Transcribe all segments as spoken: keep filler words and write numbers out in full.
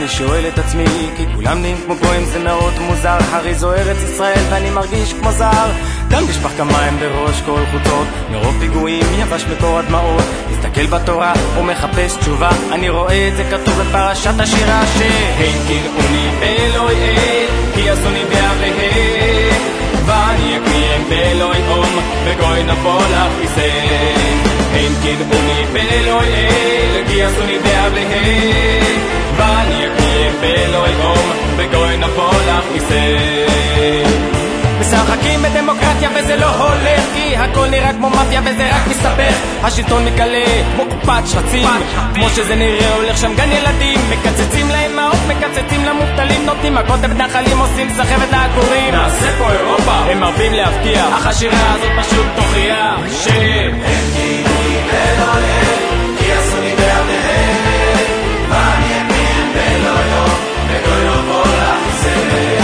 אני שואל את עצמי, כי כולם נהיים כמו גויים, זה מאוד מוזר. הרי זו ארץ ישראל ואני מרגיש כמו זר. גם נשפך כמים בראש כל חוצות, מרוב פיגועים יבש מקור הדמעות. מסתכל בתורה ומחפש תשובה, אני רואה את זה כתוב בפרשת השירה, שהן קינאוני באלוהי אל, כי עשוני באבליהם, ואני אקיים באלוהי אום, וגוי נפול אחיסם. הן קינאוני באלוהי אל, כי עשוני באבליהם, ואני אקיים באלוהי אום, וגוי נפול אחיסם. משחקים בדמוקרטיה וזה לא הולך, כי הכל נראה כמו מאפיה וזה רק מסתבך. השלטון מתגלה כמו קופת שרצים, כמו שזה נראה הולך שם גן ילדים. מקצצים לאמהות, מקצצים למובטלים, נותנים מכות בנחלים, עושים סחבת לעקורים. נעשה פה אירופה, הם מרבים להפתיע, אך השירה הזאת פשוט תוכיח שהם קינאוני באלוהי, כי עשוני באבליהם, ואני אקיים באלוהי אום, וגוי נפול אחיסם.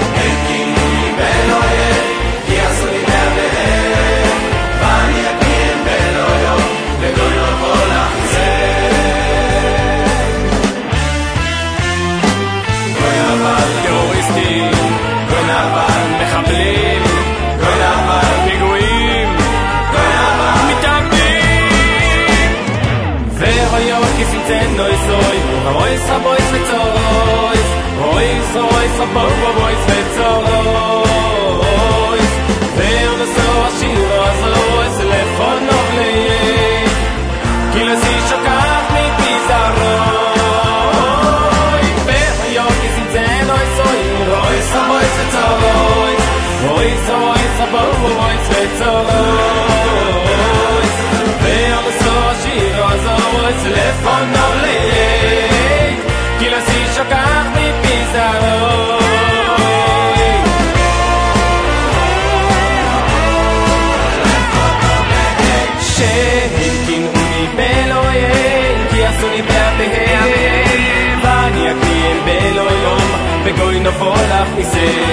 Rois a boys with Rois, Rois, Rois a boy, boys with Rois. Ver the so ashiro as Rois telefon novle. Kila si shokach mi pizarroi. Ver yo ki sinten oi soy, Rois a boys with Rois, Rois, Rois a boy, boys with Rois. Ver the so ashiro as Rois telefon novle. שכח מפיזרוי שהם קינאוני באלוהי, כי עשוני באבליהם, ואני אקיים באלוהי אום, וגוי נפול אחיסם.